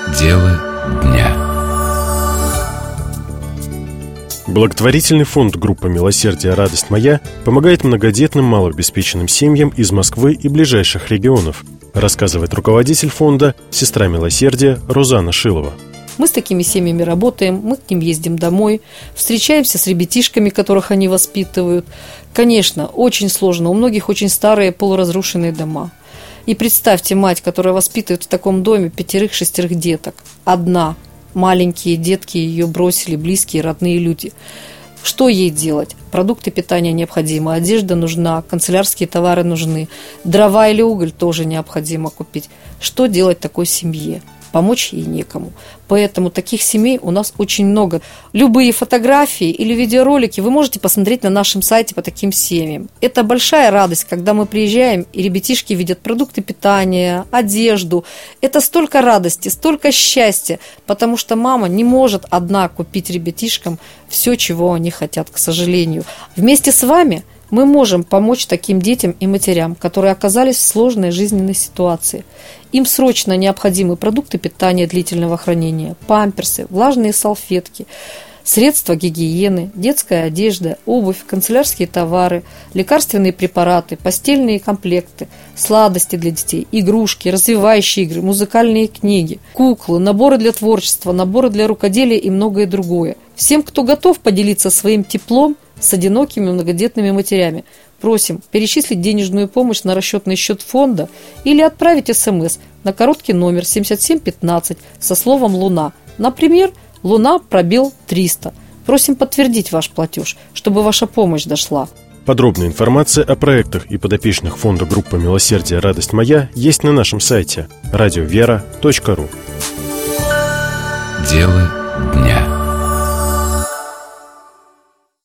Дело дня. Благотворительный фонд группы «Милосердие. Радость моя» помогает многодетным малообеспеченным семьям из Москвы и ближайших регионов, рассказывает руководитель фонда, сестра милосердия Розана Шилова. Мы с такими семьями работаем, мы к ним ездим домой, встречаемся с ребятишками, которых они воспитывают. Конечно, очень сложно, у многих очень старые полуразрушенные дома. И представьте мать, которая воспитывает в таком доме 5-6 деток. Одна. Маленькие детки ее бросили, близкие, родные люди. Что ей делать? Продукты питания необходимы, одежда нужна, канцелярские товары нужны, дрова или уголь тоже необходимо купить. Что делать такой семье? Помочь ей некому. Поэтому таких семей у нас очень много. Любые фотографии или видеоролики вы можете посмотреть на нашем сайте по таким семьям. Это большая радость, когда мы приезжаем, и ребятишки видят продукты питания, одежду. Это столько радости, столько счастья, потому что мама не может одна купить ребятишкам все, чего они хотят, к сожалению. Вместе с вами мы можем помочь таким детям и матерям, которые оказались в сложной жизненной ситуации. Им срочно необходимы продукты питания длительного хранения, памперсы, влажные салфетки, средства гигиены, детская одежда, обувь, канцелярские товары, лекарственные препараты, постельные комплекты, сладости для детей, игрушки, развивающие игры, музыкальные книги, куклы, наборы для творчества, наборы для рукоделия и многое другое. Всем, кто готов поделиться своим теплом с одинокими многодетными матерями, просим перечислить денежную помощь на расчетный счет фонда или отправить СМС на короткий номер 7715 со словом «Луна». Например, «Луна пробел 300». Просим подтвердить ваш платеж, чтобы ваша помощь дошла. Подробная информация о проектах и подопечных фонда группы «Милосердие. Радость моя» есть на нашем сайте радиовера.ру. Дело дня.